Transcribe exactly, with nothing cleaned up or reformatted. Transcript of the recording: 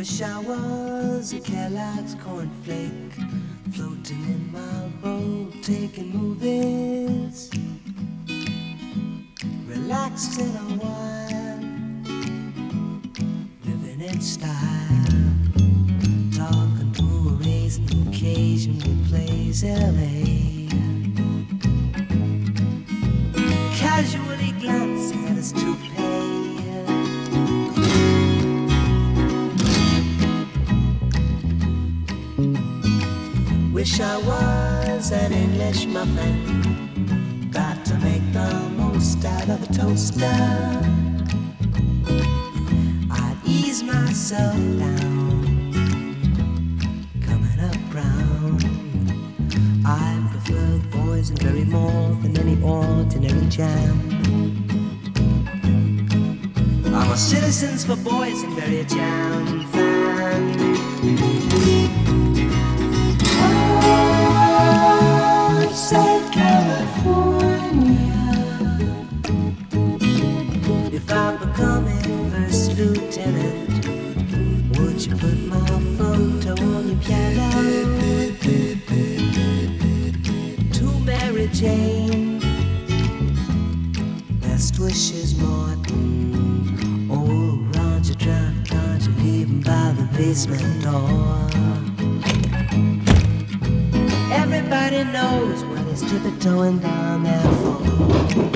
Wish I was a Kellogg's cornflake, floating in my boat, taking movies, relaxed in a while, living in style, talking to a raisin who occasionally plays L A, casually glancing at his toupee. Wish I was an English muffin, got to make the most out of a toaster. I'd ease myself down, coming up brown. I prefer boysenberry more than any ordinary jam. I'm a Citizens for Boysenberry Jam fan. Say California, if I become a first lieutenant, would you put my photo on your piano? To Mary Jane, best wishes, Martin. Oh, Roger, drive, can't you leave him by the basement door? Everybody knows what he's tiptoeing down there for.